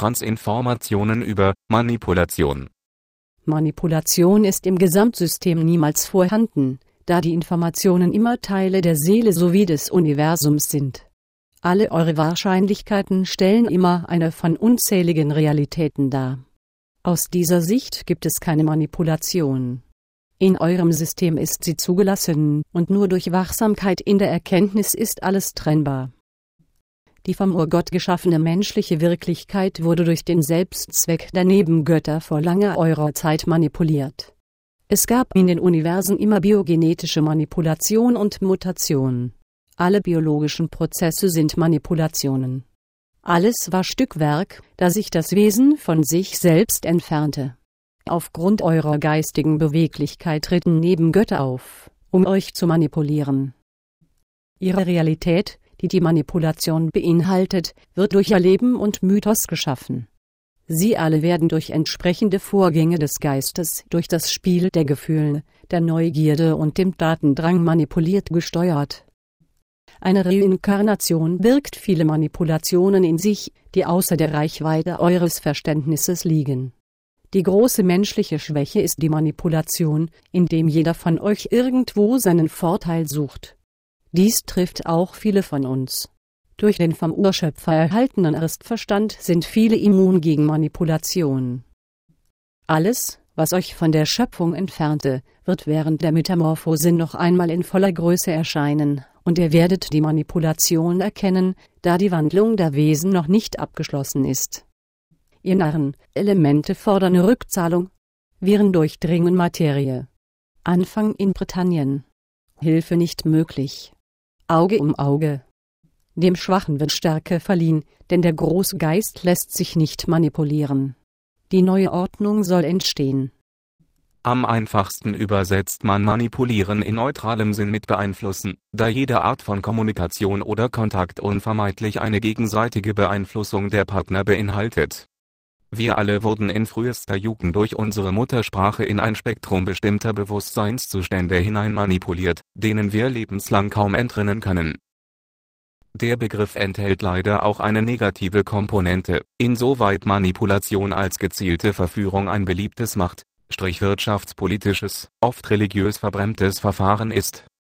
Transtinformationen über Manipulation. Manipulation ist im Gesamtsystem niemals vorhanden, da die Informationen immer Teile der Seele sowie des Universums sind. Alle eure Wahrscheinlichkeiten stellen immer eine von unzähligen Realitäten dar. Aus dieser Sicht gibt es keine Manipulation. In eurem System ist sie zugelassen, und nur durch Wachsamkeit in der Erkenntnis ist alles trennbar. Die vom Urgott geschaffene menschliche Wirklichkeit wurde durch den Selbstzweck der Nebengötter vor langer eurer Zeit manipuliert. Es gab in den Universen immer biogenetische Manipulation und Mutation. Alle biologischen Prozesse sind Manipulationen. Alles war Stückwerk, da sich das Wesen von sich selbst entfernte. Aufgrund eurer geistigen Beweglichkeit treten Nebengötter auf, um euch zu manipulieren. Ihre Realität, die die Manipulation beinhaltet, wird durch Erleben und Mythos geschaffen. Sie alle werden durch entsprechende Vorgänge des Geistes, durch das Spiel der Gefühle, der Neugierde und dem Datendrang manipuliert gesteuert. Eine Reinkarnation birgt viele Manipulationen in sich, die außer der Reichweite eures Verständnisses liegen. Die große menschliche Schwäche ist die Manipulation, indem jeder von euch irgendwo seinen Vorteil sucht. Dies trifft auch viele von uns. Durch den vom Urschöpfer erhaltenen Erstverstand sind viele immun gegen Manipulation. Alles, was euch von der Schöpfung entfernte, wird während der Metamorphose noch einmal in voller Größe erscheinen, und ihr werdet die Manipulation erkennen, da die Wandlung der Wesen noch nicht abgeschlossen ist. Ihr Narren, Elemente fordern Rückzahlung. Viren durchdringen Materie. Anfang in Britannien. Hilfe nicht möglich. Auge um Auge. Dem Schwachen wird Stärke verliehen, denn der große Geist lässt sich nicht manipulieren. Die neue Ordnung soll entstehen. Am einfachsten übersetzt man manipulieren in neutralem Sinn mit beeinflussen, da jede Art von Kommunikation oder Kontakt unvermeidlich eine gegenseitige Beeinflussung der Partner beinhaltet. Wir alle wurden in frühester Jugend durch unsere Muttersprache in ein Spektrum bestimmter Bewusstseinszustände hinein manipuliert, denen wir lebenslang kaum entrinnen können. Der Begriff enthält leider auch eine negative Komponente, insoweit Manipulation als gezielte Verführung ein beliebtes wirtschaftspolitisches, oft religiös verbrämtes Verfahren ist.